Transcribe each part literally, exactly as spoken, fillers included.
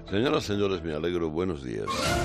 Señoras, señores, me alegro, buenos días.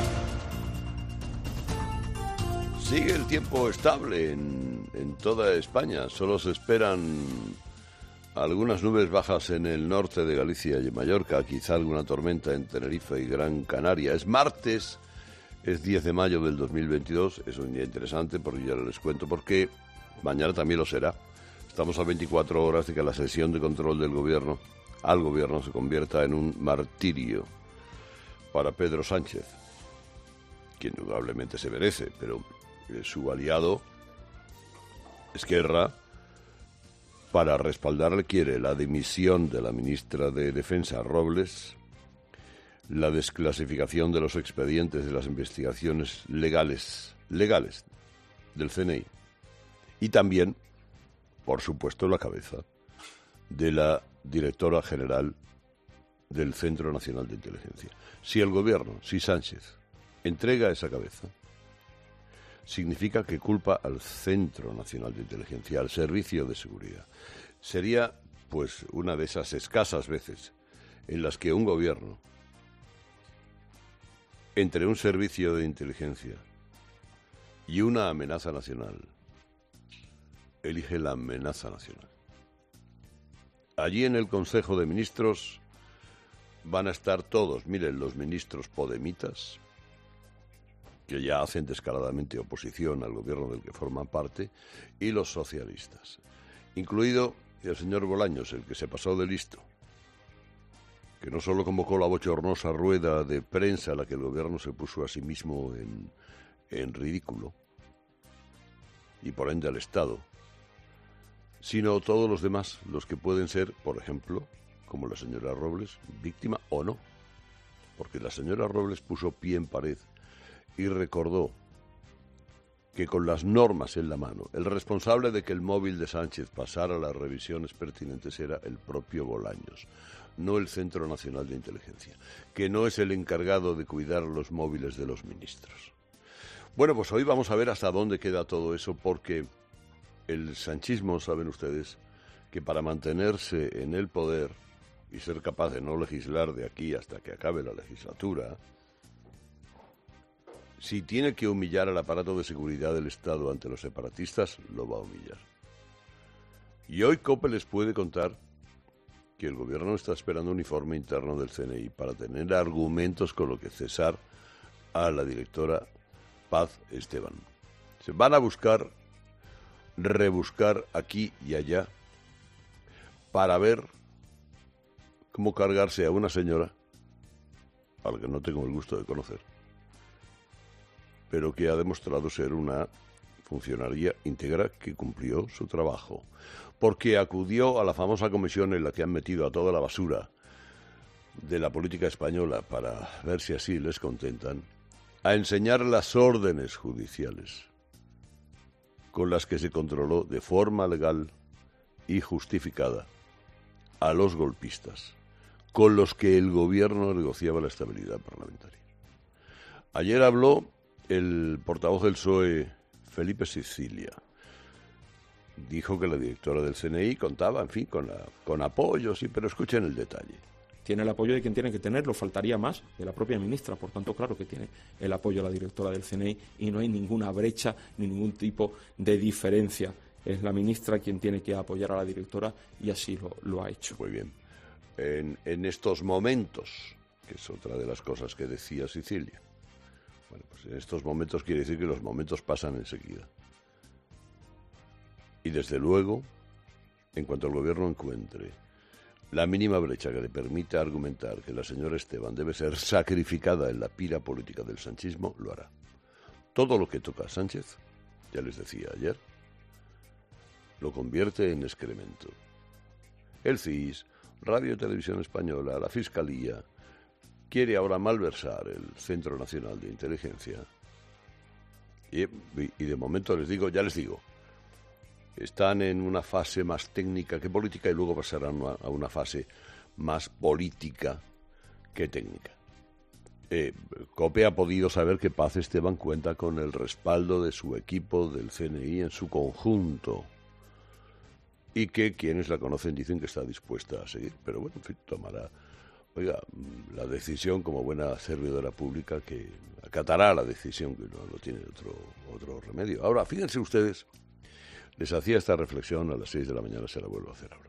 Sigue el tiempo estable en, en toda España. Solo se esperan algunas nubes bajas en el norte de Galicia y en Mallorca, quizá alguna tormenta en Tenerife y Gran Canaria. Es martes, es diez de mayo del dos mil veintidós. Es un día interesante porque ya les cuento por qué. Mañana también lo será. Estamos a veinticuatro horas de que la sesión de control del gobierno al gobierno se convierta en un martirio para Pedro Sánchez, que indudablemente se merece, pero su aliado, Esquerra, para respaldarle quiere la dimisión de la ministra de Defensa, Robles, la desclasificación de los expedientes de las investigaciones legales, legales del C N I, y también, por supuesto, la cabeza de la directora general del Centro Nacional de Inteligencia. Si el gobierno, si Sánchez, entrega esa cabeza, significa que culpa al Centro Nacional de Inteligencia, al Servicio de Seguridad. Sería, pues, una de esas escasas veces en las que un gobierno, entre un servicio de inteligencia y una amenaza nacional, elige la amenaza nacional. Allí en el Consejo de Ministros van a estar todos, miren, los ministros podemitas, que ya hacen descaradamente oposición al gobierno del que forman parte, y los socialistas, incluido el señor Bolaños, el que se pasó de listo, que no solo convocó la bochornosa rueda de prensa a la que el gobierno se puso a sí mismo en, en ridículo, y por ende al Estado, sino todos los demás, los que pueden ser, por ejemplo, como la señora Robles, víctima o no, porque la señora Robles puso pie en pared y recordó que con las normas en la mano, el responsable de que el móvil de Sánchez pasara las revisiones pertinentes era el propio Bolaños, no el Centro Nacional de Inteligencia, que no es el encargado de cuidar los móviles de los ministros. Bueno, pues hoy vamos a ver hasta dónde queda todo eso, porque el sanchismo, saben ustedes, que para mantenerse en el poder y ser capaz de no legislar de aquí hasta que acabe la legislatura, si tiene que humillar al aparato de seguridad del Estado ante los separatistas, lo va a humillar. Y hoy COPE les puede contar que el gobierno está esperando un informe interno del C N I para tener argumentos con lo que cesar a la directora Paz Esteban. Se van a buscar, rebuscar aquí y allá para ver cómo cargarse a una señora a la que no tengo el gusto de conocer, pero que ha demostrado ser una funcionaria íntegra que cumplió su trabajo, porque acudió a la famosa comisión en la que han metido a toda la basura de la política española, para ver si así les contentan, a enseñar las órdenes judiciales con las que se controló de forma legal y justificada a los golpistas, con los que el gobierno negociaba la estabilidad parlamentaria. Ayer habló el portavoz del P S O E, Felipe Sicilia. Dijo que la directora del C N I contaba, en fin, con, la, con apoyo, sí, pero escuchen el detalle. Tiene el apoyo de quien tiene que tenerlo, faltaría más, de la propia ministra. Por tanto, claro que tiene el apoyo de la directora del C N I y no hay ninguna brecha ni ningún tipo de diferencia. Es la ministra quien tiene que apoyar a la directora y así lo, lo ha hecho. Muy bien. En, en estos momentos, que es otra de las cosas que decía Sicilia, bueno, pues en estos momentos quiere decir que los momentos pasan enseguida. Y desde luego, en cuanto el gobierno encuentre la mínima brecha que le permita argumentar que la señora Esteban debe ser sacrificada en la pira política del sanchismo, lo hará. Todo lo que toca a Sánchez, ya les decía ayer, lo convierte en excremento. El C I S, Radio y Televisión Española, la Fiscalía, quiere ahora malversar el Centro Nacional de Inteligencia. Y, y de momento les digo, ya les digo, están en una fase más técnica que política y luego pasarán a una fase más política que técnica. Eh, COPE ha podido saber que Paz Esteban cuenta con el respaldo de su equipo del C N I en su conjunto y que quienes la conocen dicen que está dispuesta a seguir, pero bueno, en fin, tomará oiga, la decisión como buena servidora pública que acatará la decisión, que no, no tiene otro, otro remedio. Ahora, fíjense ustedes, les hacía esta reflexión a las seis de la mañana, se la vuelvo a hacer ahora.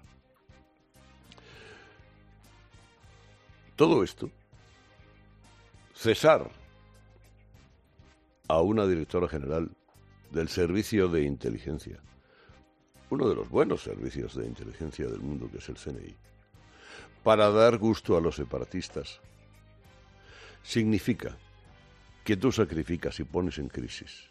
Todo esto, cesar a una directora general del Servicio de Inteligencia, uno de los buenos servicios de inteligencia del mundo, que es el C N I, para dar gusto a los separatistas, significa que tú sacrificas y pones en crisis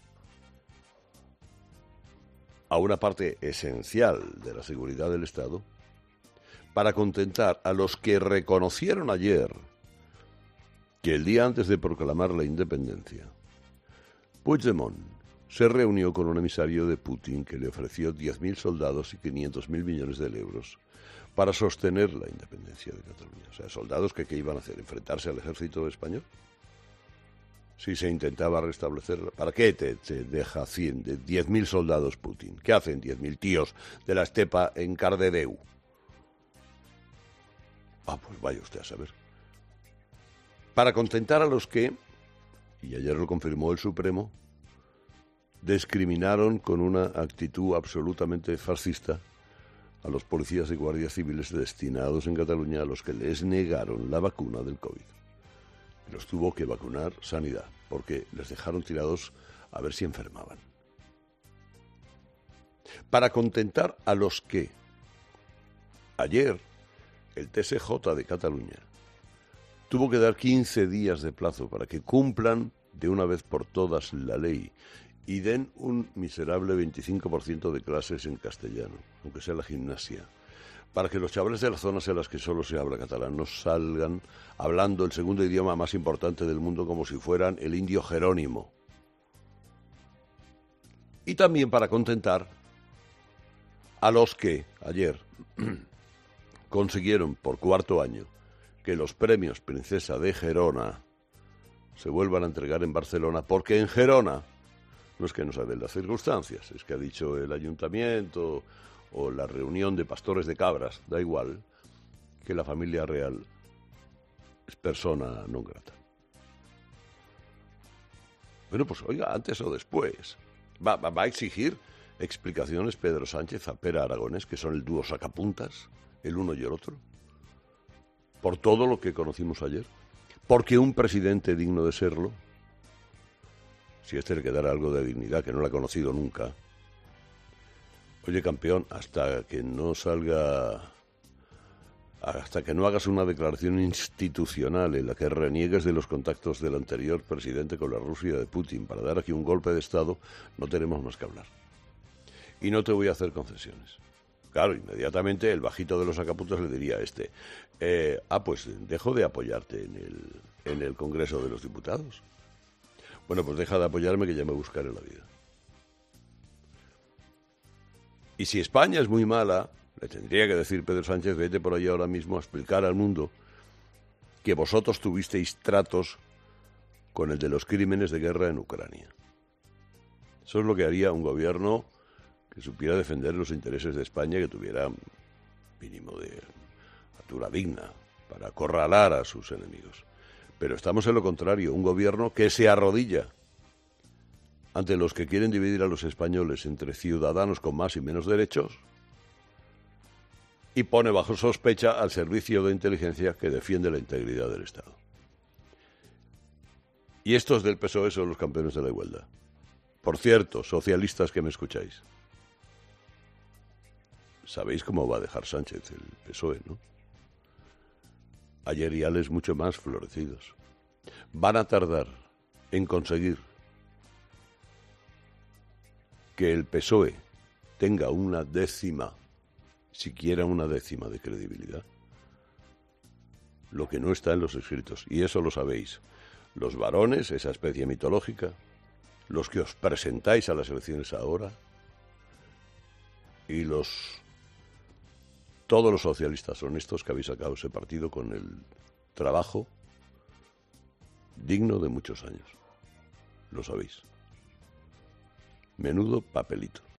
a una parte esencial de la seguridad del Estado para contentar a los que reconocieron ayer que el día antes de proclamar la independencia, Puigdemont se reunió con un emisario de Putin que le ofreció diez mil soldados y quinientos mil millones de euros para sostener la independencia de Cataluña. O sea, soldados que ¿qué iban a hacer? ¿Enfrentarse al ejército español? Si se intentaba restablecer... ¿Para qué te, te deja cien, de diez mil soldados Putin? ¿Qué hacen diez mil tíos de la estepa en Cardedeu? Ah, pues vaya usted a saber. Para contentar a los que, y ayer lo confirmó el Supremo, discriminaron con una actitud absolutamente fascista a los policías y guardias civiles destinados en Cataluña, a los que les negaron la vacuna del COVID. Los tuvo que vacunar Sanidad, porque les dejaron tirados a ver si enfermaban. Para contentar a los que ayer el T S J de Cataluña tuvo que dar quince días de plazo para que cumplan de una vez por todas la ley y den un miserable veinticinco por ciento de clases en castellano, aunque sea la gimnasia, para que los chavales de las zonas en las que solo se habla catalán no salgan hablando el segundo idioma más importante del mundo como si fueran el indio Jerónimo. Y también para contentar a los que ayer consiguieron por cuarto año que los premios Princesa de Gerona se vuelvan a entregar en Barcelona, porque en Gerona no es que no saben las circunstancias, es que ha dicho el ayuntamiento o la reunión de pastores de cabras, da igual, que la familia real es persona non grata. Bueno, pues oiga, antes o después, va, va, va a exigir explicaciones Pedro Sánchez a Pere Aragonés, que son el dúo sacapuntas, el uno y el otro, por todo lo que conocimos ayer, porque un presidente digno de serlo, si este le quedara algo de dignidad, que no la ha conocido nunca, oye, campeón, hasta que no salga, hasta que no hagas una declaración institucional en la que reniegues de los contactos del anterior presidente con la Rusia de Putin para dar aquí un golpe de Estado, no tenemos más que hablar. Y no te voy a hacer concesiones. Claro, inmediatamente el bajito de los sacapuntas le diría a este, eh, ah, pues dejo de apoyarte en el, en el Congreso de los Diputados. Bueno, pues deja de apoyarme que ya me buscaré la vida. Y si España es muy mala, le tendría que decir Pedro Sánchez, vete por allá ahora mismo a explicar al mundo que vosotros tuvisteis tratos con el de los crímenes de guerra en Ucrania. Eso es lo que haría un gobierno que supiera defender los intereses de España, que tuviera un mínimo de altura digna para acorralar a sus enemigos. Pero estamos en lo contrario, un gobierno que se arrodilla ante los que quieren dividir a los españoles entre ciudadanos con más y menos derechos y pone bajo sospecha al servicio de inteligencia que defiende la integridad del Estado. Y estos del P S O E son los campeones de la igualdad. Por cierto, socialistas que me escucháis, sabéis cómo va a dejar Sánchez el P S O E, ¿no? Ayeriales mucho más florecidos. Van a tardar en conseguir que el P S O E tenga una décima, siquiera una décima de credibilidad, lo que no está en los escritos, y eso lo sabéis, los varones, esa especie mitológica, los que os presentáis a las elecciones ahora, y los todos los socialistas honestos que habéis sacado ese partido con el trabajo digno de muchos años. Lo sabéis. Menudo papelito.